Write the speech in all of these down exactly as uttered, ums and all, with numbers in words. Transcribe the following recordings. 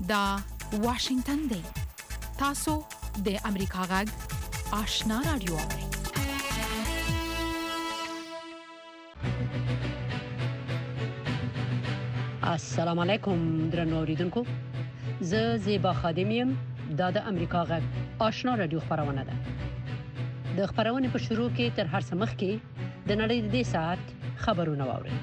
دا واشنگتن دی. تاسو د امریکا غږ آشنا رادیو اورئ. السلام علیکم درنو اوریدونکو، زه زیبا خادم یم. دا د امریکا غږ آشنا رادیو خبرونه ده. د خبرونې په شروع کې تر هر څه مخکې د نړۍ د دې ساعت خبرونه واورئ.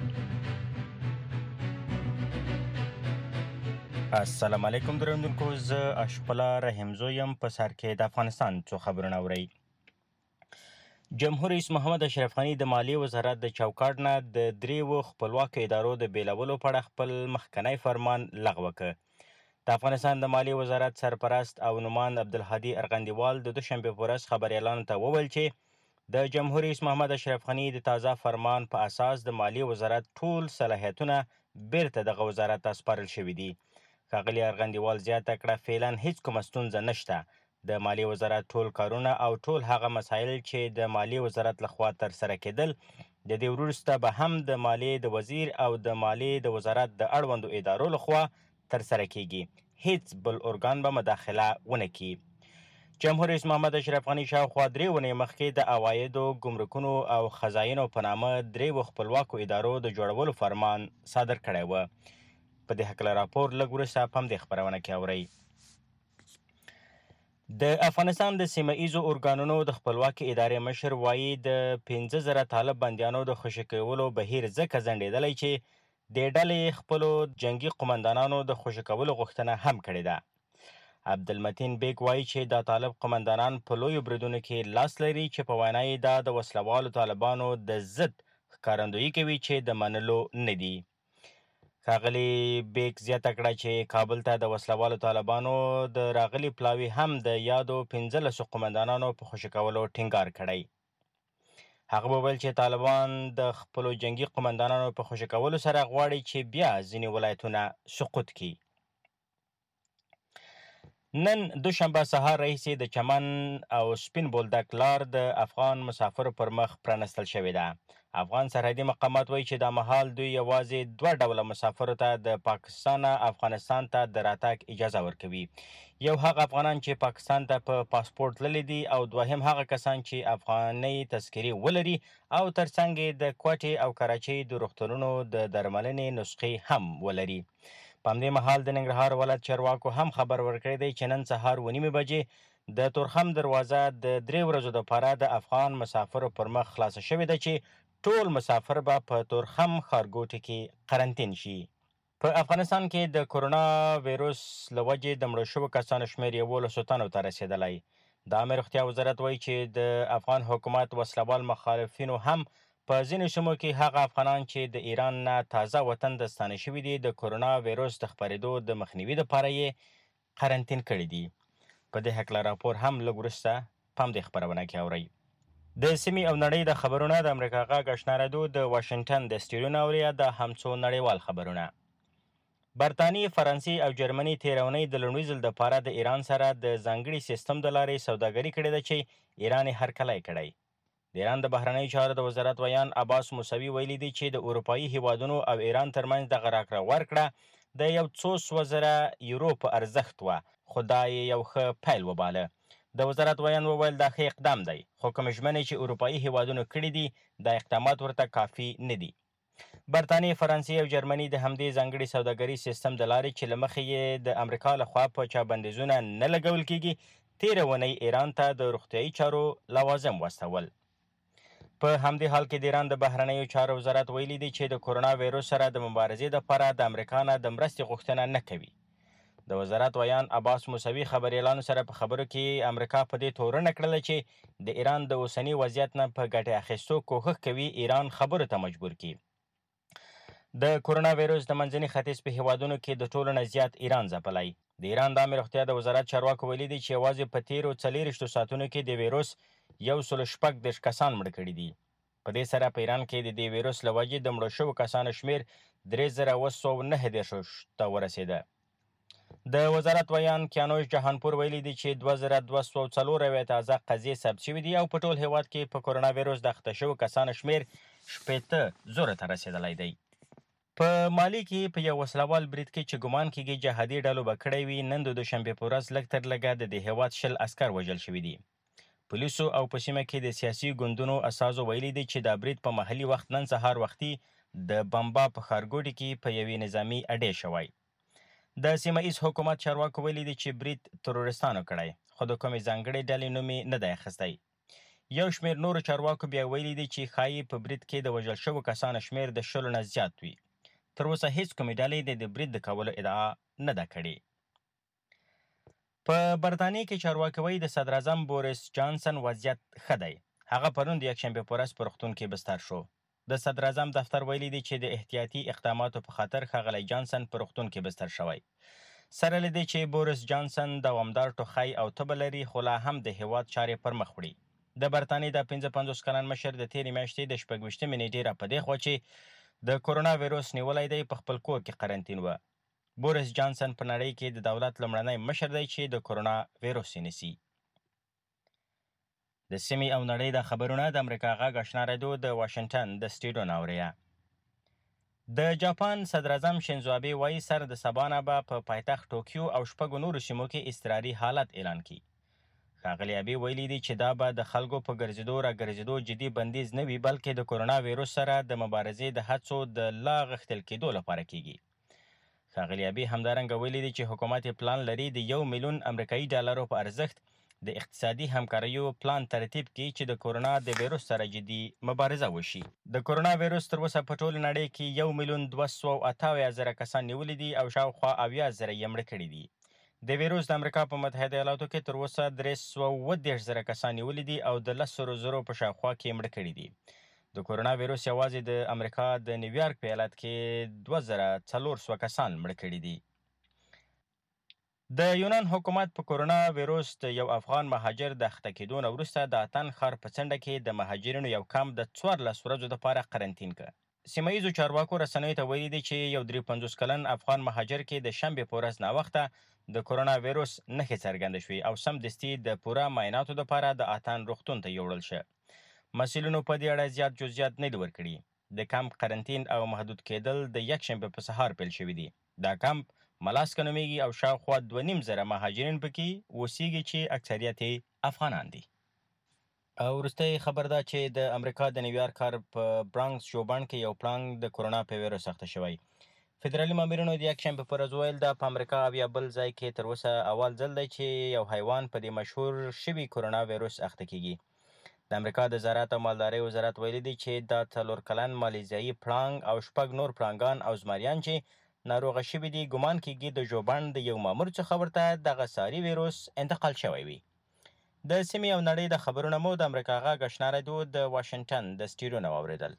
السلام علیکم درنوونکو، زه اشپلا رحمزو یم. په سر کې د افغانستان څو خبرونه اورئ. جمهور رئیس محمد اشرف غني د مالیې وزارت د چوکاټ نه د دریو خپلواکو ادارو د بیلولو په اړه خپل مخکنی فرمان لغوه کړ. د افغانستان د مالیې وزارت سرپرست او نوماند عبدالهادي ارغندیوال د دوشنبې په ورځ خبریالانو ته وویل چې د جمهور رئیس محمد اشرف غني د تازه فرمان په اساس د مالیې وزارت ټول صلاحیتونه بیرته دغه وزارت ته سپارل شوي دي. ښاغلي ارغندیوال زیاته کړه، فعلا هیڅ کومه ستونزه نشته. د مالیې وزارت ټول کارونه او ټول هغه مسایل چې د مالیې وزارت لخوا ترسره کېدل د دې وروسته به هم د مالیې د وزیر او د مالیې د وزارت د اړوندو ادارو لخوا ترسره کیږي. هیڅ بل ارګان به مداخله ونه کړي. جمهور رئیس محمد اشرف غني شاوخوا درې ونې مخکې د عوایدو، ګمرکونو او خزاینو په نامه دریو خپلواکو ادارو د جوړولو فرمان صادر کړی و. په دې هکله راپور لږ وروسته په همدې خپرونه کې اورئ. د افغانستان د سیمه ایزو ارګانونو د خپلواکي ادارې مشر وایي د پنځه زره طالب بندیانو د خوشي کولو بهیر ځکه ځنډېدلی چې دې ډلې خپلو جنګي قمندانانو د خوشي کولو غوښتنه هم کړې ده. عبدالمتین بیګ وایي چې دا طالب قمندانان په لویو بریدونو کې لاس لري چې په وینا یې دا د وسلوالو طالبانو د ضد ښکارندویي کوي چې د منلو نه دي. ښاغلي بیګ زیاته کړه چې کابل ته د وسلوالو طالبانو د راغلي پلاوي هم د یادو پنځلسو قمندانانو په خوشي کولو ټینګار کړی. هغه وویل چې طالبان د خپلو جنګي قمندانانو په خوشي کولو سره غواړي چې بیا ځینې ولایتونه سقوط کړي. نن دوشنبه سهار راهیسې د چمن او سپین بولدک لار د افغان مسافرو پر مخ پرانستل شوې ده. افغان سرحدي مقامات وایي چې دا مهال دوی یوازې دوه ډوله مسافرو ته د پاکستان افغانستان ته د راتګ اجازه ورکوي. یو هغه افغانان چې پاکستان ته په پا پاسپورت تللي دي او دوهم هغه کسان چې افغاني تذکرې ولري او ترڅنګ یې د کوټې او کراچۍ د روغتونونو د درملنې نسخې هم ولري. په همدې مهال د ننګرهار ولایت چارواکو هم خبر ورکړی دی چې نن سهار اوه نیمې بجې د تورخم دروازه د درې ورځو دپاره د افغان مسافرو پر مخ خلاصه شوې ده چې ټول مسافر به په تورخم ښارګوټي کې قرنطین شي. په افغانستان کې د کرونا ویروس له وجې د مړو شوو کسانو شمېر یولسو تنو ته رسېدلی. د عامه روغتیا وزارت وایي چې د افغان حکومت وسلوال مخالفینو هم په ځینو سیمو کې هغه افغانان چې د ایران نه تازه وطن ته ستانه شوي دي د کرونا ویروس د خپرېدو د مخنیوي دپاره یې قرنطین کړي دي. په دې هکله راپور هم لږ وروسته په همدې خپرونه کې اورئ. د سیمې او نړۍ د خبرونه د امریکا غږ آشنا رادیو د واشنګټن د سټیډیو نه اورئ. د هم څو نړیوال خبرونه. برطانیې، فرانسې او جرمني تېره اونۍ د لومړي ځل دپاره د ایران سره د ځانګړي سیستم د لارې سوداګري کړې ده چې ایران یې هرکلی کړی. د ایران د بهرنیو چارو د وزارت ویان عباس موسوي ویلي دی چې د اروپایي هیوادونو او ایران ترمنځ دغه راکړه ورکړه د یو څو سوه زره یورو په ارزښت وه، خو دا یې یو ښه پیل وباله. د وزارت ویان وویل دا ښه اقدام دی، خو کومې ژمنې چې اروپایي هیوادونو کړي دي دا اقدامات ورته کافي نه دي. برطانیې، فرانسې او جرمني د همدې ځانګړي سوداګري سیستم د لارې چې له مخې یې د امریکا لخوا په چابندیزونه نه لګول کیږي تېره اونۍ ایران ته د روغتیایي چارو لوازم واستول. په همدې حال کې د ایران د بهرنیو چارو وزارت ویلي دی چې د کرونا ویروس سره د مبارزې دپاره د امریکا نه د مرستې غوښتنه نه کوي. د وزارت ویان عباس موسوي خبریالانو سره په خبرو کې امریکا په دې تورنه کړله چې د ایران د اوسني وضعیت نه په ګټې اخیستو کوښښ کوي ایران خبرو ته مجبور کړي. د کرونا ویروس د منځني ختیځ په هیوادونو کې د ټولو نه زیات ایران ځپلی. د ایران د عامې روغتیا د وزارت چارواکو ویلي دي چې یوازې په تېرو څلېرویشتو ساعتونو کې د ویروس یو سلو شپږ دېرش کسان مړه کړي دي. په دې سره په ایران کې د دې ویروس له وجې د مړو شوو کسانو شمېر درې زره اوه سوه نهه دېرشو ته ورسېده. د وزارت ویان کیانوش جهانپور ویلي دي چې دوه زره دوه سوه څلور اویا تازه قضیې ثبت شوي دي او په ټول هیواد کې په کرونا ویروس د اخته شوو کسانو شمېر شپېته زره ته رسېدلی دی. په مالي کې په یو وسلوال برید کې چې ګمان کېږي جهادي ډلو به کړی وي، نن د دوشنبې په ورځ لږ تر لږه د دې هېواد شل عسکر وژل شوي دي. پولیسو او په سیمه کې د سیاسي ګوندونو اساسو ویلي دي چې دا برید په محلي وخت نن سهار وختي د بمبا په ښارګوټي کې په یوې نظامي اډې شوی. د سیمه ایز حکومت چارواکو ویلي دي چې برید تروریستانو کړی، خو د کومې ځانګړې ډلې نوم یې نه دی اخیستی. یو شمېر نورو چارواکو بیا ویلي دي چې ښایي په برید کې د وژل شوو کسانو شمېر د شلو نه زیات وي. تر اوسه هیڅ کومې ډلې د برید د کولو ادعا نه ده کړې. په برطانیې کې چارواکي وایي د صدراعظم بوریس جانسن وضعیت ښه دی. هغه پرون د یکشنبې په ورځ په روغتون کې بستر شو. د صدراعظم دفتر ویلي دی چې د احتیاطي اقداماتو په خاطر ښاغلی جانسن په روغتون کې بستر شوی. سره له دې چې بوریس جانسن دوامدار ټوخی او تبه لري، خو لا هم د هیواد چارې پر مخ وړي. د برطانیې د پنځه پنځوس کلن مشر د تېرې میاشتې د شپږ ویشتمې نیټې را په دې خوا چې د کورونا ویروس نیولی دی په خپل کور کې قرنطین و. بوریس جانسن په نړۍ کې د دولت لومړنی مشر دی چې د کورونا ویروس یې نیسي. د سیمې او نړۍ د خبرونه د امریکا غږ اشنا راډیو د واشنګټن د سټوډیو نه اورئ. د جاپان صدراعظم شینزو آبې وایي سر د سبا نه به په پایتخت ټوکیو او شپږو نورو سیمو کې اضطراري حالت اعلان کړي. ښاغلي آبې ویلي دي چې دا به د خلکو په ګرځېدو را ګرځېدو جدي بندیز نه وي، بلکې د کورونا ویروس سره د مبارزې د هڅو د لا غښتل کېدو لپاره کیږي. ښاغلي آبې همدارنګه ویلي دي چې حکومت یې پلان لري د یو میلیون امریکایي ډالرو په ارزښت د اقتصادي همکاریو پلان ترتیب کړي چې د کورونا د ویروس سره جدي مبارزه وشي. د کورونا ویروس تر اوسه په ټوله نړۍ کې یو میلیون دوه سوه اته اویا زره کسان نیولي دي او شاوخوا اویا زره یې مړه کړي دي. د ویروس د امریکا په متحده ایالاتو کې تر اوسه درې سوه اووه دېرش زره کسان نیولي دي او د لس زرو زرو په شاوخوا کې مړه کړي دي. د کورونا ویروس یوازې د امریکا د نیویارک په ایالت کې دوه زره څلور سوه کسان مړه کړي دي. د یونان حکومت په کورونا ویروس د یو افغان مهاجر د اخته کېدو نه وروسته د اتن ښار په څنډه کې د مهاجرینو یو کمپ د څوارلس ورځو دپاره قرنطین کړ. سیمه ییزو چارواکو رسنیو ته ویلي دي چې یو درې پنځوس کلن افغان مهاجر کې د شنبې په ورځ ناوخته د کورونا ویروس نښې څرګندې شوې او سمدستي د پوره معایناتو دپاره د اتن روغتون ته یوړل شه. مسؤلینو په دې اړه زیات جزئیات نه دي ورکړي. د کمپ قرنطین او محدود کېدل د یکشنبې په سهار پیل شوي دي. دا کمپ ملاسکه نومیږي او شاوخوا دوه نیم زره مهاجرین پکې اوسیږي چې اکثریت یې افغانان دي. او وروستی خبر دا چې د امریکا د نیویارک ښار په برانکس شوبان کې یو پړانګ د کورونا په ویروس اخته شوی. فدرالي مامورینو د یکشنبې په ورځ ویل دا په امریکا او یا بل ځای کې تر اوسه اول ځل دی چې یو حیوان په دې مشهور شوي کورونا ویروس اخته کیږي. د امریکا د زراعت او مالدارۍ وزارت ویلي دی چې دا څلور کلن مالیزیایي پړانګ او شپږ نور پړانګان او زمریان چې ناروغه شوي دي ګمان کېږي د ژوبڼ د یو مامور څخه ورته دغه ساري ویروس انتقال شوی وي. د سیمې او نړۍ د خبرونه مو د امریکا غږ اشنا راډیو د واشنګټن د سټوډیو نه واورېدل.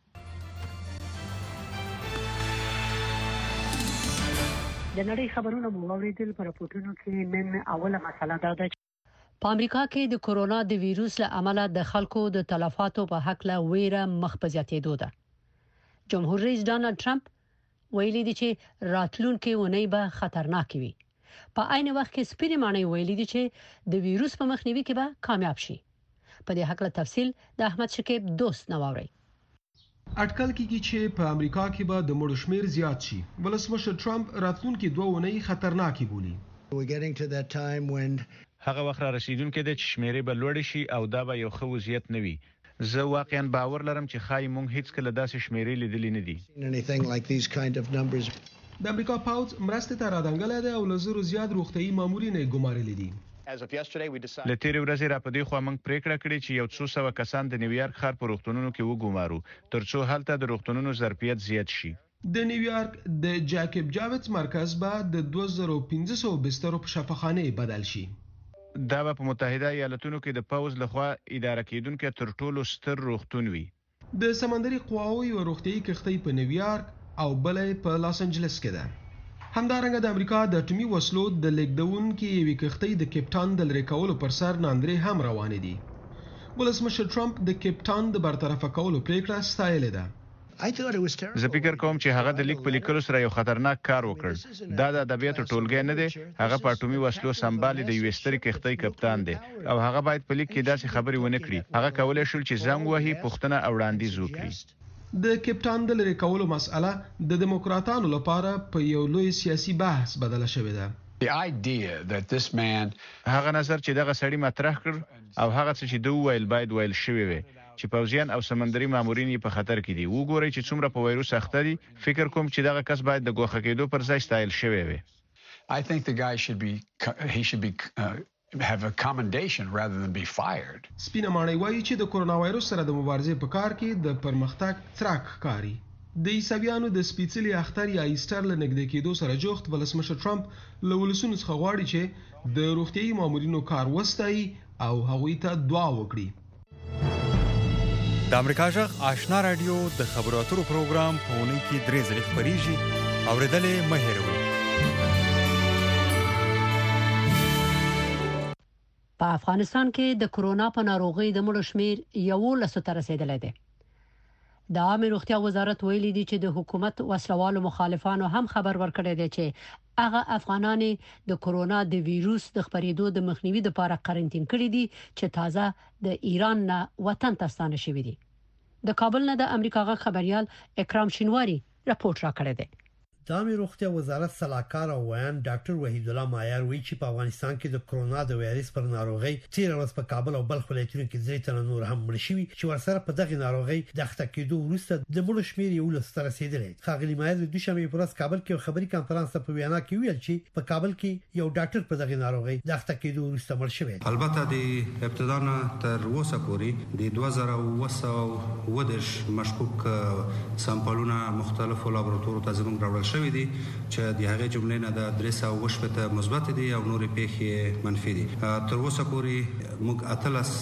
د نړۍ خبرونه مو واورېدل. په راپورټونو کې نن اوله مسله دا ده چې په امریکا کې د کورونا د ویروس له امله د خلکو د تلفاتو په هکله ویره مخ په زیاتېدو ده. جمهور رئیس ډانلډ ټرمپ ویلي دي چې راتلونکي اونۍ به خطرناک وي. په عین وخت کې سپینې ماڼۍ ویلي دي چې د ویروس په مخنیوي کې به کامیاب شي. په دې هکله تفصیل د احمد شکیب دوست نه واورئ. اټکل کېږي چې په امریکا کې به د مړو شمېر زیات شي. ولسمشر ټرمپ راتلونکي دوه اونۍ خطرناکې بولي. هغه وخت را رسیدونکې ده چې شمېرې به لوړې شي او دا به یو ښه وضعیت نه وي. زه واقعا باور لرم چې خای مونږ هیڅ کله داسې شمیرې لیدلې نه دي. د امریکا پاوځ مرستې ته رادنګلی دی او له زرو زیات روغتیايي مامورین یې ګمارلي دي. له تېرې ورځې را په دې خوا موږ پریکړه کړې چې یو څو سوه کسان د نیویارک ښار په روغتونونو کې وګمارو تر څو هلته د روغتونونو ظرفیت زیات شي. د نیویارک د جاکب جاویتس مرکز به د دوه زره پنځه سوه بسترو په شفاخانه بدل شي. دا به په متحده ایالاتونو کې د پوځ لخوا اداره کېدونکي تر ټولو ستر روغتون وي. د سمندري قواو یو روغتیايي کښتۍ په نیویارک او بلې په لاس انجلس کې ده. همدارنګه د امریکا د اټومي وسلو د لیږدونکي یوې کښتۍ د کیپټان د لرې کولو پر سر ناندرې هم روانې دي. ولسمشر ټرمپ د کیپټان د برطرفه کولو پریکړه ستایلې ده. زه فکر کوم چې هغه د لیک په لیکلو سره یو خطرناک کار وکړ. دا د ادبیاتو ټولګی نه دی. هغه په اټومي وسلو سمبالې د یوې سترې کښتۍ کپتان دی او هغه باید په لیک کې داسې خبرې ونه کړي. هغه کولی شول چې زنګ وهي، پوښتنه او وړاندیز وکړي. د کیپټان د لری کولو مسأله د دیموکراتانو لپاره په یو لوی سیاسي بحث بدله شوې ده. The idea that this man هغه نظر چې دغه سړی مطرح کړ او هغه څه چې دوی ویل باید ویل شوی وي چې پوځیان او سمندري مامورین په خطر کې دي. وګورئ چې څومره په وایروس اخته دي. فکر کوم چې دغه کس باید د ګوښه کېدو پر ځای ستایل شوی وي. I think the guy should be he should be uh, have a commendation rather than be fired. سپینه ماڼۍ وایي چې د کورونا وایروس سره د مبارزې په کار کې د پرمختګ څرک کاری. د عیسویانو د سپیڅلي اختر یا ایسټر له نږدې کېدو سره جوخت ولسمشر ټرمپ له ولسونو څخه غواړي چې د روغتیايي مامورینو کار وستایي او هغوی ته دعا وکړي. د امریکا جغ آشنا رادیو د خبرو اترو پروګرام په اونۍ کې درې ځلې خپریږي. اورېدلې مه هېروئ. په افغانستان کې د کورونا په ناروغۍ د مړو شمیر یوولس ته رسیدلی دی. د عامه روغتیا وزارت ویلي دی چې د حکومت وسلوالو مخالفانو هم خبر ورکړی دی چې هغه افغانان د کورونا د ویروس د خپرېدو د مخنیوي لپاره قرنټین کړي دي چې تازه د ایران نه وطن ته ستانه شوي دي. د کابل نه د امریکا غا خبريال اکرام شینواری راپورټ راکړی دی. د عامه روغتیا وزارت صلاحکار او ویان ډاکټر وحید الله مایار وی چې په افغانستان کې د کرونا د وایرس پر ناروغي تیر ورځ په کابل او بلخ ولایتونو کې درې تنه نور هم مړ شوي چې ورسره په دغه ناروغي د اخته کېدو وروسته د مړو شمیر یو لسته رسیدلی. ښاغلي مایار د دوشنبه په ورځ کابل کې خبري کانفرنس په وینا کې ویل چې په کابل کې یو ډاکټر په دغه ناروغي د اخته کېدو وروسته مړ شوی. البته د ابتدا نه تر اوسه پورې د دوه زره اوه سوه اووه دېرش مشکوک سامپلونه مختلفو لابراتوارونو ته زموږ راوړل شوي دي چې د هغه جملې نه د درې سوه اووه شپېته مثبت دي او نورې پیښې منفي دي. تر اوسه پورې موږ اتلس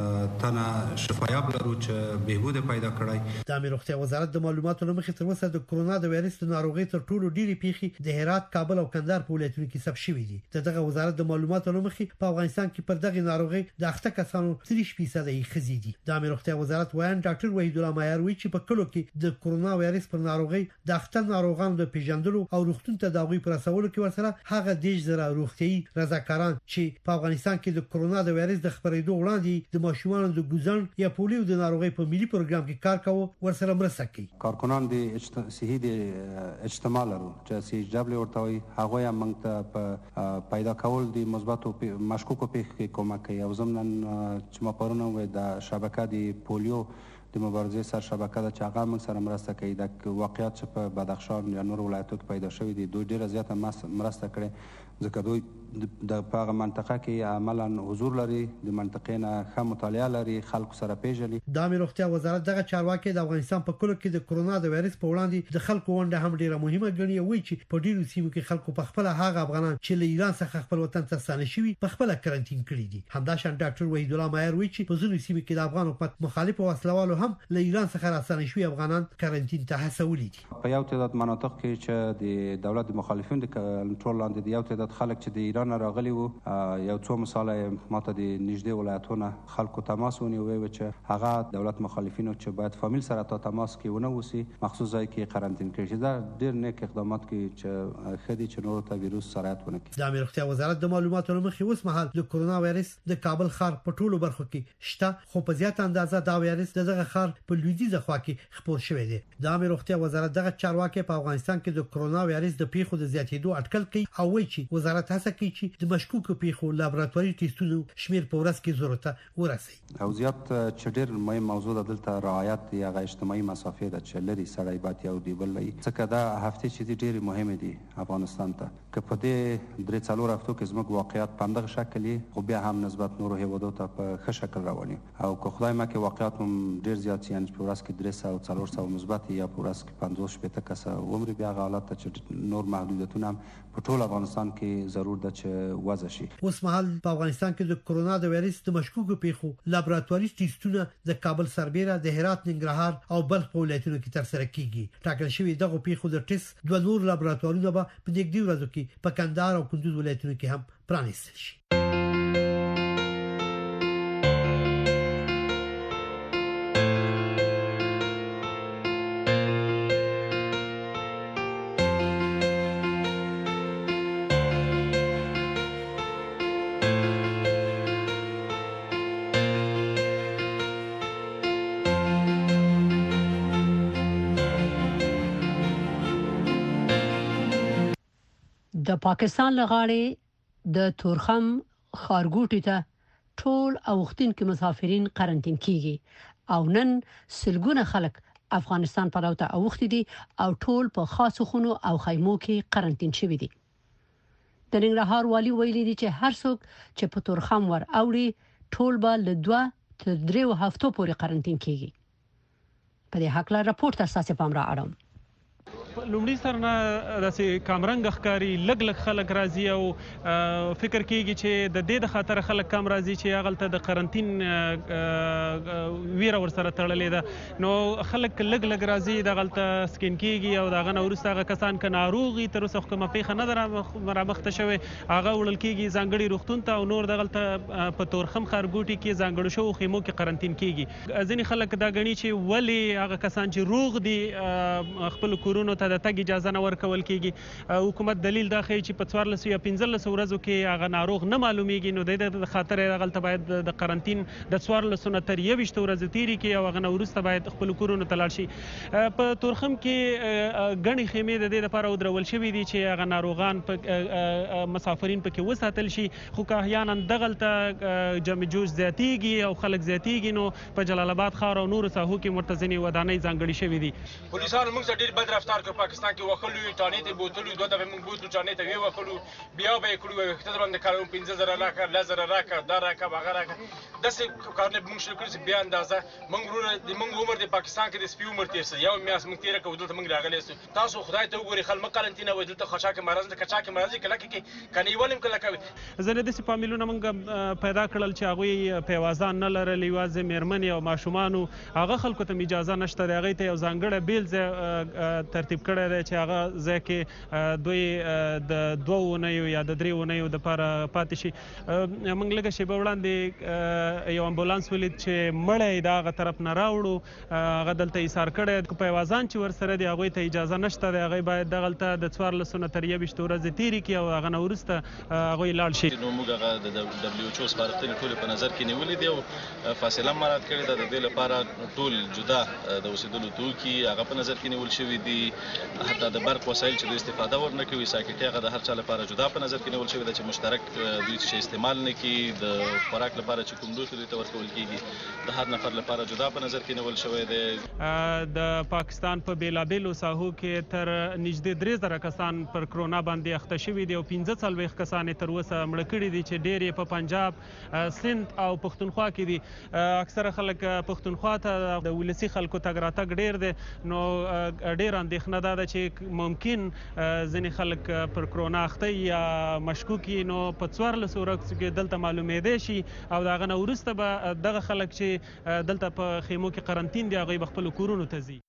تنه شفایاب لرو چې بهبود پیدا کړی. د امیر روغتیا وزارت د معلوماتو لمخې تر اوسه د کرونا د وایرس د ناروغۍ تر ټولو ډېری پیښې د هرات، کابل او کندهار په ولایتونو کې ثبت شوې دي. دغه وزارت د معلوماتو لمخې په افغانستان کې پر دغه ناروغۍ د اخته کسانو څلوېښت فیصد یې ښځې دي. د امیر روغتیا وزارت وایي ډاکټر وحید الله مایار وی چې په کلو کې د کرونا وایرس پر ناروغۍ د اخته ناروغانو د پیژندلو او روغتون ته د هغوی پر رسولو کې ورسره هغه دیش زره روغتيي رضاکاران چې په افغانستان کې د کرونا د وایرس د خپرېدو وړاندې د ماشومانو د ګوزن یا پولیو د ناروغۍ په ملي پروګرام کې کار کاوه ورسره مرسته کوي. کارکنان د صحي د اجتماع لرو چې سی ایچ دبلیو ورته وي هغه هم موږ ته په پیدا کول د مثبتو مشکوکو پیښو کې کومک کوي. او ضمن چې ما پرونه وې د شبکه د پولیو د مبارزې سره شبکه د چاغه موږ سره مرسته کوي. د واقعیت چې په بدخشان یا نور ولایتو کې پیدا شوی دي دوی ډیره زیاته مرسته کړي ځکه دوی د په منطقه کې عملاً حضور لري، د منطقې نه ښه مطالعه لري، خلکو سره پیژني. د امیر روغتیا وزارت دغه چارواکي د افغانستان په کلو کې د کرونا د وایرس په وړاندې د خلکو ونډه هم ډیره مهمه ګڼي. وایي چې په ډیرو سیمو کې خلکو په خپل هغه افغانان چې له ایران څخه خپل وطن ته ستانه شوي په خپل کرنټین کړي دي. همداشان ډاکټر وحید الله مایار وایي چې په ځینو سیمو کې د افغان حکومت مخالف وسلوالو هم له ایران څخه راستانه شوي افغانان کرنټین ته هڅولي دي. په یو تعداد مناطق کې چې د دولت مخالفین د کنټرول لاندې د یو تعداد خلک چې د ایران راغلي وو یو څو مثال ماته د نږدې ولایتونو خلکو تماس ونیوي چې هغه دولت مخالفینو چې باید فامیل سره تا تماس کې ونه وسی مخصوص ځای کې قرنطین کړي. دا ډېر نیک اقدامات کې چې خدي چې نور ته ویروس سرایت ونه کړي. د امیر روغتیا وزارت د معلوماتو لمخې اوس مهال د کرونا وایرس د کابل ښار په ټولو برخو کې شته، خو په زیات اندازه دا وایرس دغه ښار په لویدیځه خوا کې خپور شوی دی. د امیر روغتیا وزارت دغه چارواکي په افغانستان کې د کرونا وایرس د پیښو د زیاتېدو اټکل کوي او وایي چې وزارت هڅه کوي چې د مشکوک پیښو لابراتواري ټیسټونو شمیر په ورځ کې ضرورت ورسي. او زیات چې ډېر مهم موضوع ده دلته رعایت یا اجتماعي مسافه ده چې لري سړی باید یو دی بل لري. ځکه دا هفته چې ډېر مهمه دي افغانستان ته که په دې درې څلور هفتو کې زموږ واقعیت په اندغه شکل خو بیا هم نسبت نورو هیوادو ته په ښه شکل رواني او که خدای مکه واقعیت هم ډېر زیات شي په ورځ کې درې سوه څلور سوه مثبت یا په ورځ کې پنځوس شپېته کسه عمر بیا حالت ته چې نور محدودیتونه په ټول افغانستان کې ضرور ده چې وضع شي. اوس مهال په افغانستان کې د کرونا د وایرس د مشکوکو پیښو لابراتواري ټیسټونه د کابل سربېره د هرات، ننګرهار او بلخ په ولایتونو کې ترسره کیږي. ټاکل شوی دغه پیښو د ټیسټ دوه نور لابراتوارونه به په نږدې ورځو کې په کندهار او کندوز ولایتونو کې هم پرانیستل شي. د پاکستان لغاړي د تورخم خارګوټي ته ټول اوختونکو مسافرین قرنټین کیږي او نن سلګونه خلک افغانستان په راوته اوخت دي او ټول په خاصو خونو او خیمو کې قرنټین شوي دي. د ننګرهار والی ویلي دي چې هر څوک چې په تورخم ور اوړي ټول به له دوه تر دریو هفتو پورې قرنټین کیږي. په دې حق لا راپورټ تاسو پام را اړوم. لومړی سر نه داسې کامرنګ ښکاري لګ لګ خلک راځي او فکر کیږي چې د دې د خاطر خلک کم راځي چې هغلته د قرنټین ویره ورسره تړلې ده نو خلک لګ لګ راځي دغلته سکین کیږي او دغه نه وروسته هغه کسان که ناروغي تر اوسه کومه پیښه نه ده رامخته شوې هغه وړل کیږي ځانګړي روغتون ته او نور دغلته په تورخم ښارګوټي کې ځانګړو شوو خیمو کې قرنټین کیږي. ځینې خلک دا ګڼي چې ولې هغه کسان چې روغ دي خپل کورونو ته د تګ اجازه نه ورکول کیږي. حکومت دلیل دا ښیي چې په څوارلسو یا پنځلسو ورځو کې هغه ناروغ نه معلومیږي نو د خاطر هغلته باید د قرنټین د څوارلسو نه تر یویشتو ورځو تیرې کړي او هغه نه وروسته باید خپلو کورونو ته لاړ شي. په تورخم کې ګڼې خیمې د دې لپاره ودرول شوي دي چې هغه ناروغان مسافرین پکې وساتل شي خو که احیانا دغلته جمع جوش زیاتیږي او خلک زیاتیږي نو په جلال آباد ښار او نورو ساحو کې ورته ځینې ودانۍ ځانګړي شوي دي. پولیسانو موږ سره ډېر بد رفتار په پاکستان کې وخلو ټانې ته بوتلو دوه دفعې موږ بوتلو ټانې ته ویې وخلو بیا به یې کړو ویښته در باندې کاروم پنځه زره راکړه لس زره راکړه دا راکړه هغه راکړه داسې کارونه موږ شروع کړي چې بیا اندازه موږ وروڼه د موږ عمر د پاکستان کې د سپي عمر تېر سو یو میاشت موږ تېره کړو دلته موږ راغلی سو تاسو خدای ته وګورئ خل مه قرنټینوئ دلته خچاکې مرض ده کچاکې مرض دي کلکې کې که نه یې ولې کله کوي. ځینې داسې فامیلونه موږ پیدا کړل چې هغوی پیوازان نه لرل یوازې مېرمنې او ماشومانو هغه خلکو ته اجازه نشته دی هغوی ته یو ځانګړی بیل ځای ترتیب کړی دی چې هغه ځای کې دوی د دوه اونیو یا د درې اونیو دپاره پاتې شي. موږ لږه شیبه وړاندې یو امبولانس ولید چې مړی د هغه طرف نه راوړو هغه دلته ایثار کړی پیوازان چې ورسره دي هغوی ته اجازه نشته دی هغوی باید دغلته د څوارلسو نه تر یویشتو ورځې تېرې کړي او هغه نه وروسته هغوی لاړ شي. نو موږ هغه د ډبلیو ایچ او سپارښتنې ټولې په نظر کې نیولې دي او فاصله مراعات کړې ده. د دې لپاره ټول جدا د اوسېدلو توکي هغه په نظر کې نیول شوي دي حتی د برق وسایل چې دوی استفاده ورنه کوي ساکټي هغه د هر چا لپاره جدا په نظر کې نیول شوي ده چې مشترک دوی چې استعمال نه کړي د خوراک لپاره چې کوم لوښي دوی ته ورکول کېږي د هر نفر لپاره جدا په نظر کې نیول شوی دی. د پاکستان په بېلابېلو ساحو کې تر نږدې درې زره کسان پر کرونا باندې اخته شوي دي او پنځه څلوېښت کسان یې تر اوسه مړه کړي دي چې ډېر یې په پنجاب سند او پښتونخوا کې دي. اکثره خلک پښتونخوا ته د ولسي خلکو تګ راتګ ډېر دی نو ډېره اندېښنه دا ده چې ممکن ځینې خلک پر کرونا اخته یا مشکوک نو په څوارلسو ورځو کې دلته معلومېدی شي او د هغه نه وروسته به دغه خلک چې دلته په خیمو کې قرنټین دي هغوی به خپلو کورونو ته ځي.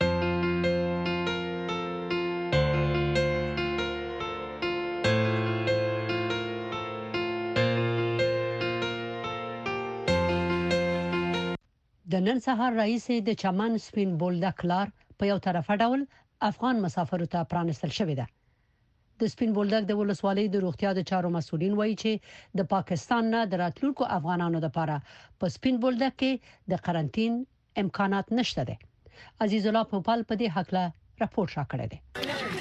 د نن سهار راهیسې د چمن سپین بولدک لار په یو طرفه ډول افغان مسافرو ته پرانستل شوې ده. د سپین بولدک د ولسوالۍ د روغتیا د چارو مسؤلین وایي چې د پاکستان نه د راتلونکو افغانانو لپاره په سپین بولدک کې د قرنټین امکانات نشته دي. عزیز الله پوپال په دې حق لا راپور راکړی دی.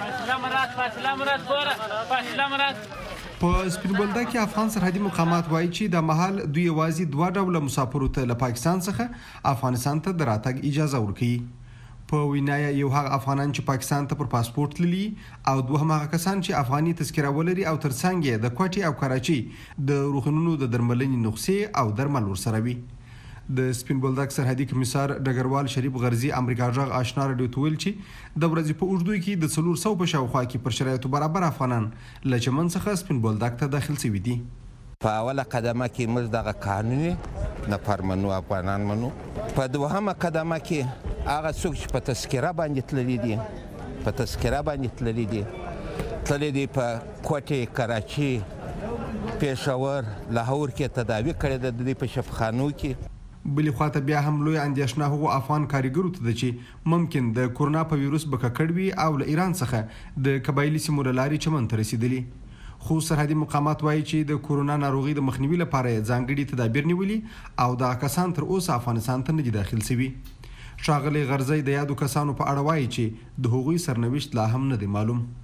په سپین بولدک کې افغان سرحدي مقامات وایي چې د مهال دوی یوازې دوه ډوله مسافرو ته له پاکستان څخه افغانستان ته د راتګ اجازه ورکوي. په وینا یو هغه افغانان چې پاکستان ته پر پاسپورت تللي او دوهم هغه کسان چې افغاني تذکره ولري او ترڅنګ یې د کوټي او کراچي د روغتونونو د درملنې نسخې او درمل ورسره وي. د سپین بولدک سرحدي کمیسار ډګروال شریف غرزي امریکا جغ آشنا رادیو ته ویل چې د ورځې په اوږدو کې د څلور سوه په شاوخوا کې پر شرایطو برابر افغانان له چمن څخه سپین بولدک ته داخل شوي دي. په اوله قدمه کې موږ دغه قانوني نفر منو افغانان منو. په دوهمه قدمه کې هغه څوک چې په تذکره باندې تللي دي په تذکره باندې تللي دي تللي دي په کوټې کراچي پېښور لاهور کې تداوي کړې ده د دوی په شفاخانو کې. بلې خواته بیا هم لوی اندېښنه هغو افغان کارګرو ته ده چې ممکن د کورونا په ویروس به ککړ وي او له ایران څخه د قبایلي سیمو له لارې چمن ته رسېدلي. خو سرحدي مقامات وایي چې د کورونا ناروغي د مخنیوي لپاره ځانګړي تدابیر نیولي او دا کسان تر اوسه افغانستان ته نه دي داخل شوي. ښاغلی غرزی د یادو کسانو په اړه وایي چې د هغوی سرنوشت لا هم نه دی معلوم.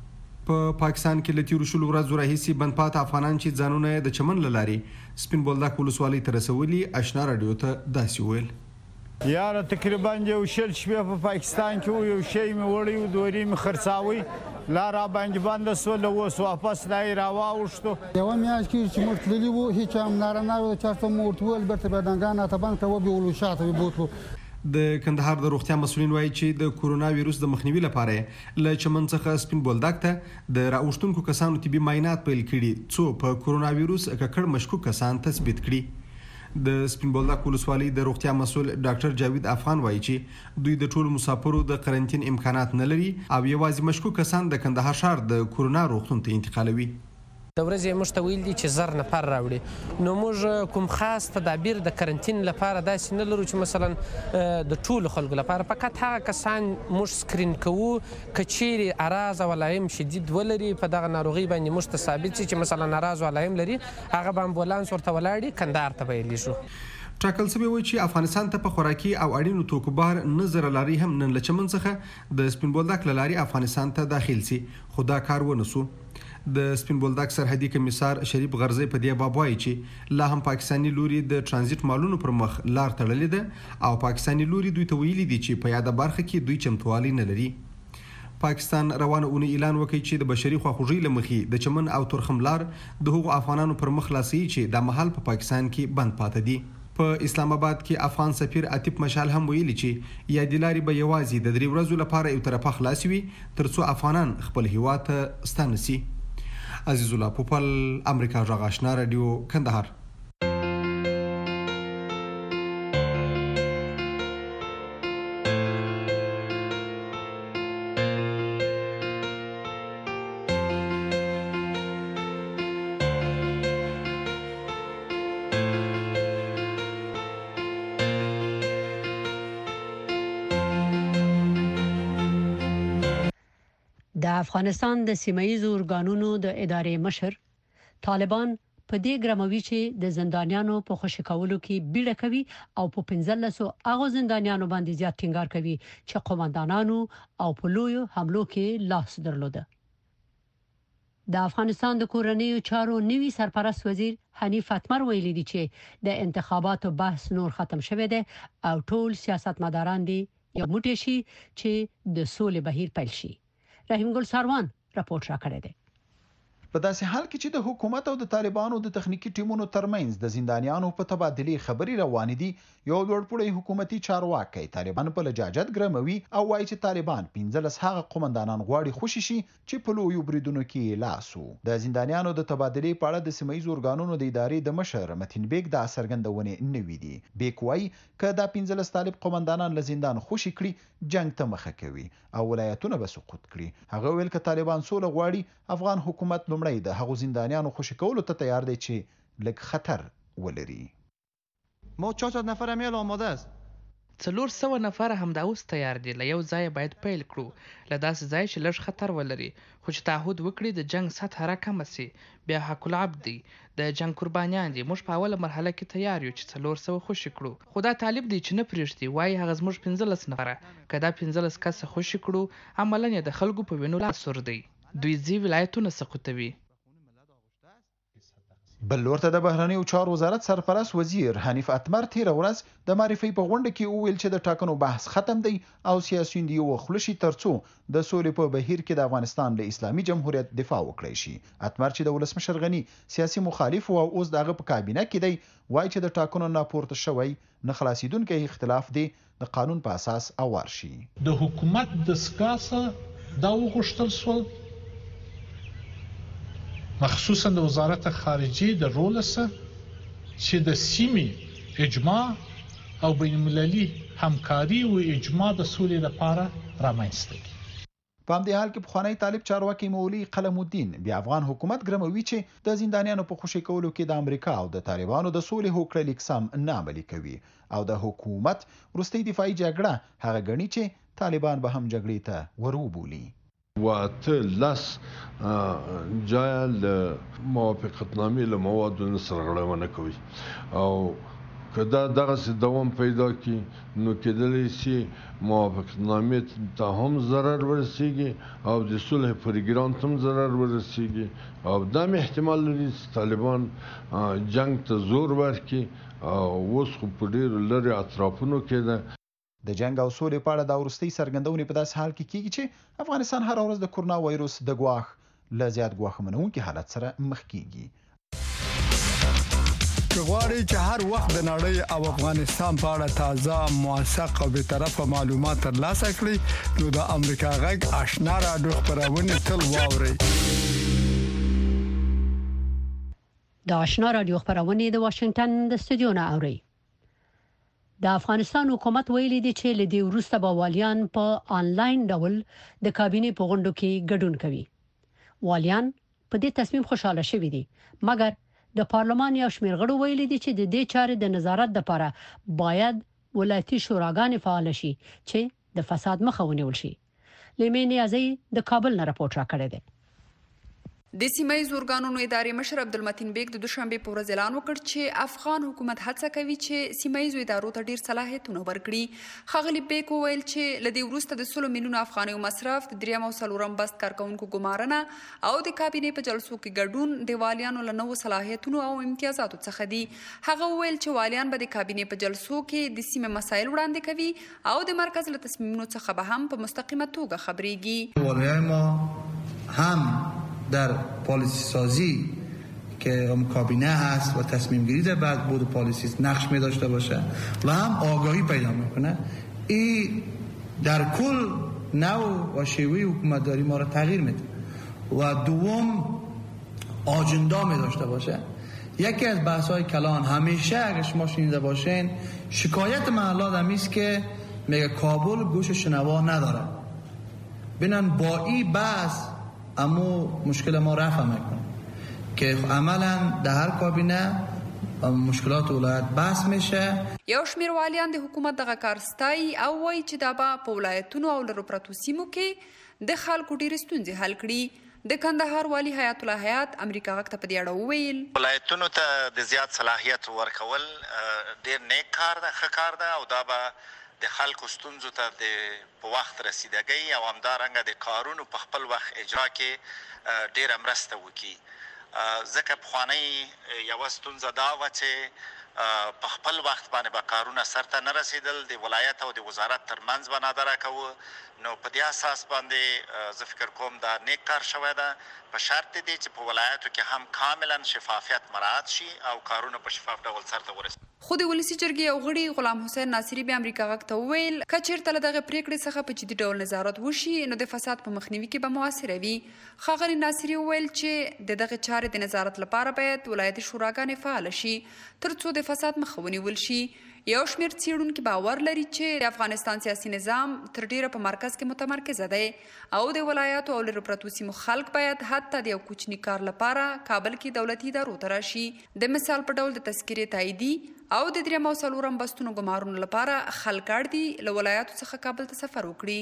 په پاکستان کې له تیرو شلو ورځو راهیسې بندپات افغانان چې ځانونه د چمن له لارې سپین بولدک ولسوالۍ ته رسولي اشنا راډیو ته داسې ویل یاره تقریبا یو شل شپې په پاکستان کې و یو شی مې وړی و دورې مې خرڅاوی لا را باندې بنده سوله اوس واپس لا یې راواوښتو یوه میاشت کې چې موږ تللي وو هېچا هم لاره نه وه چا ته مو ورته وویل بېرته بیا ډنګان راته بند کړه وبېولو شاته مې بوتلو د کندهار د روغتیا مسؤلین وایي چې د کورونا ویروس د مخنیوي لپاره له چمن څخه سپین بولدک ته د راوښتونکو کسانو طبي معاینات پیل کړي څو په کورونا ویروس ککړ مشکوک کسان تثبیت کړي د سپین بولدک ولسوالۍ د روغتیا مسؤل ډاکټر جاوید افغان وایي چې دوی د ټولو مسافرو د قرنطین امکانات نه لري او یوازې مشکوک کسان د کندهار ښار د کورونا روغتون ته انتقالوي د ورځې موږ ته ویل دي چې زر نفر راوړي نو موږ کوم خاص تدابیر د کرنټین لپاره داسې نه لرو چې مثلا د ټولو خلکو لپاره فقط هغه کسان موږ سکرین کوو که چیرې اراز او علائم شدید ولري په دغه ناروغۍ باندې موږ ته ثابت شي چې مثلا اراز او علائم لري هغه به امبولانس ورته ولاړي کندهار ته به یې لیږو ټاکل شوی و چې افغانستان ته په خوراکي او اړینو توکو بهر نه زره لارې هم نن له چمن څخه د سپین بولدک له لارې افغانستان ته داخل سي خو دا کار ونه سو د سپین بولدک سرحدي کمیسار شریف غرزی په دې باب وایي چې لا هم پاکستاني لوري د ترانزیت مالونو پر مخ لار تړلې ده او پاکستاني لوري دوی ته ویلي دي چې په یاده برخه کې دوی چمتووالی نه لري پاکستان روانه اونۍ اعلان وکړ چې د بشري خواخوږۍ له مخې د چمن او تورخم لار د هغو افغانانو پر مخ خلاصوي چې د مهال په پاکستان کې بند پاتې دي په اسلام آباد کې افغان سفیر عتیب مشال هم ویلي چې یادې لارې به یوازې د درې ورځو لپاره یو طرفه خلاص وي ترڅو افغانان خپل هیواد ته ستانه سي عزیز الله پوپل امریکا غږ آشنا رادیو کندهار د افغانستان د سیمایي اورګانونو د ادارې مشر طالبان په دې ګرموي چې د زندانیانو په خوشی کولو کې بیړه کوي او په پنځلسو هغه زندانیانو باندې زیات ټینګار کوي چې قومندانانو او په لویو حملو کې لاس درلوده د افغانستان د کورنیو چارو نوي سرپرست وزیر حنیف اتمر ویلي دي چې د انتخاباتو بحث نور ختم شوه دی او ټول سیاستمداران دي یو موټی شي چې د سولې بهیر پیل شي رحیم ګل ساروان راپورټ راکړی دی په داسې حال کې چې د حکومت او د طالبانو د تخنیکی ټیمونو ترمنځ د زندانیانو په تبادلې خبري روانې دي یو لوړپوړی حکومتي چارواکي طالبان په لجاجت ګرموي او وایي چې طالبان پنځلس هغه قومندانان غواړي خوشي شي چې په لویو بریدونو کې لاسو د زندانیانو د تبادلې په اړه د سیمایي اورګانونو د ادارې د مشر متین بیگ د څرګندونې نوي دي بیگ وایي چې دا پنځلس طالب قومندانان له زندان خوشي کړي جنگ ته مخه کوي او ولایتونه به سقوط کړي هغه ویل چې طالبان سوله غواړي افغان حکومت لومړی د هغو زندانیانو خوشی کولو ته تیار دی چې لږ خطر ولري ما چهارصد نفر هم یې آماده است څلور سوه نفر همدا اوس تیار دي له یو ځای باید پیل کړو له داسې ځای چې لږ خطر ولري خو چې تعهد وکړي د جنگ سطح راکمه سي بیا حق العبد دي د جنگ قربانیان دي موږ په اوله مرحله کې تیار یو چې څلور سوه خوشي کړو خو دا طالب دی چې نه پرېږدي وایي هغه زموږ پنځلس نفره که دا پنځلس کسه خوشي کړو عملاً یې د خلکو په وینو لاس سور دی دوی ځي ولایتونه سقوطوي بل ورته د بهرنیو چارو وزارت سرپرست وزیر حنیف اتمر تیر ورځ د معرفي په غونډه کې وویل چې د ټاکنو بحث ختم دی او سیاسيون دی وخلشي ترڅو د سولې په بهیر کې د افغانستان له اسلامي جمهوریت دفاع وکړي شي اتمر چې د ولسمشر غنی سیاسي مخالف او اوس دغه په کابینه کې دی وایي چې د ټاکنو نه پورته شوی نه خلاصیدونکو اختلاف دی د قانون په اساس اوار شي د حکومت د سکاسه دا وغوښتل سو مخصوصا د وزارت خارجه د رول سره چې د سیمې اجماع او بین المللي همکاري او اجماع د سولې لپاره رامنځته کړي په همدې حال کې پخوانی طالب چارواکي مولوي قلم الدین بیا افغان حکومت ګرموي چې د زندانیانو په خوشی کولو کې د امریکا او د طالبانو د سولې هوکړې لیکسام نه عملي کوي او د حکومت وروستي دفاعي جګړه هغه غني چې طالبان به هم جګړې ته وروبولي واته لاس جایل موافقتنامې له موادو سره غړونه کوي او که دا دغسې دوام پیدا کړي نو کېدلی شي موافقتنامې ته هم ضرر ورسیږي او د صلح پروګرام ته هم ضرر ورسیږي او دا هم احتمال لري چې طالبان جنګ ته زور ورکړي او اوس خو په ډېرو لرې اطرافونو کې ده. د جنگ او سولې په اړه دا وروستۍ څرګندونې په داسې حال کې کیږي چې افغانستان هر ورځ د کورونا وایروس د ګواښ له زیات ګواښ منونکي حالت سره مخ کیږي. غواړئ چې هر وخت د نړۍ او افغانستان په اړه تازه موثق او به طرفه معلومات ترلاسه کړئ نو د امریکا غږ آشنا رادیو خبرونه تل واورئ. د آشنا رادیو خبرونه د واشنگټن د استودیو نه اوري. د افغانستان حکومت ویلي دی چې لدی وروسته به والیان په آنلاین ډول د کابینې په غونډو کې ګډون کوي. والیان په دې تصمیم خوشاله شوي دي، مګر د پارلمان یو شمېر غړو ویلي دي چې د دې چارې د نظارت لپاره باید ولایتي شوراګانې فعال شي چې د فساد مخه ونیول شي. لیمې نیازی د کابل نه راپورټ راکړی دی. د سیمه ییزو ارګانونو ادارې مشر عبدالمتین بیگ د دوشنبه په ورځ اعلان وکړ چې افغان حکومت هڅه کوي چې سیمه ییزو ادارو ته ډیر صلاحیتونه ورکړي. ښاغلي بیگ وویل چې لدې وروسته د سلو میلیونو افغانیو مصرف، د دریم او څلورم بست کارکونکو ګمارنه او د کابینې په جلسو کې ګډون د والیانو له نوو صلاحیتونو او امتیازاتو څخه دي. هغه وویل چې والیان به د کابینې په جلسو کې د سیمې مسایل وړاندې کوي او د مرکز له تصمیمونو څخه به هم په مستقیمه توګه خبرېږي. والیان ما هم در پالیسی سازی که هم کابینه هست و تصمیم گیری در بعد بود پالیسی نقش می داشته باشه و هم آگاهی پیدا میکنه. این در کل نوع و شیوه حکومتداری ما را تغییر میده و دوم آجندا می داشته باشه. یکی از بحث های کلان همیشه اگر شما شنیده باشین شکایت محلات همیست که میگه کابل گوش شنوا نداره. بینن با این بحث اما مشکل ما رفع میکنه که عملا در هر کابینه مشکلات ولایت بحث میشه. یو شمیر والیان د حکومت دغه کار ستایي او وایي چې دا به په ولایتونو او لرو پرتو سیمو کې د خلکو ډېرې ستونزې حل کړي. د کندهار والی حیات الله حیات امریکا غږ ته په دې اړه وویل ولایتونو ته د زیات صلاحیت ورکول ډېر نیک کار ده، ښه کار ده او دا به د خلکو ستونزو ته د په وخت رسیدګۍ او همدارنګه د کارونو په خپل وخت اجرا کې ډېره مرسته وکړي. ځکه پخوانۍ یوه ستونزه دا وه چې په خپل وخت باندې به کارونه سرته نه رسېدل، د ولایت او د وزارت ترمنځ به نادره کوو. نو په دې اساس باندې زه فکر کوم دا نیک کار شوی ده، په شرط دی چې په ولایتو کې هم کاملا شفافیت مراعات شي او کارونه په شفاف ډول سرته ورسېږي. خو د ولسي جرګې یو غړي غلام حسین ناصري بیا امریکا غږ ته وویل که چېرته له دغې پرېکړې څخه په جدي ډول نظارت وشي نو د فساد په مخنیوي کې به مؤثره وي. ښاغلي ناصري وویل چې د دغې چارې د نظارت لپاره باید ولایتي شوراګانې فعاله شي تر څو د فساد مخه ونیول شي. یو شمېر څېړونکي باور لري چې د افغانستان سیاسي نظام تر ډیره په مرکز کې متمرکزه دی او د ولایاتو او لرو پرتو سیمو خلک باید حتی د یو کوچني کار لپاره کابل کې دولتي ادارو ته راشي. د مثال په ډول د تذکرې تاییدي او د دریم او څلورم بستونو ګمارنو لپاره خلک اړ دي له ولایاتو څخه کابل ته سفر وکړي.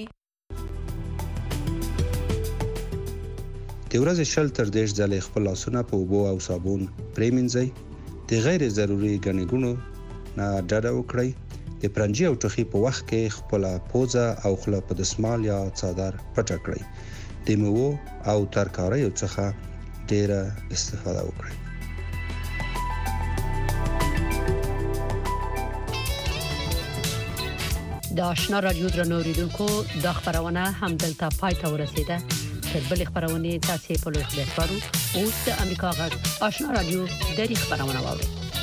د ورځې شل تر دېرش ځلې خپل لاسونه په اوبو او صابون پرېمنځئ. د غیر ضروري ګڼې ګوڼو نه ډډه وکړئ. د پرنجي او ټوخي په وخت کې خپله پوزه او خوله په دسمال یا څادر پټه کړئ. د میوو او ترکاریو څخه ډیره استفاده وکړئ. د آشنا رادیو درنو اوریدونکو د خبرونه هم دلته پای ته ورسیده. تر بلې خبرونه تاسو په لوی خبر سپارو. اوس د امریکا غږ آشنا رادیو د خبرونه واورئ.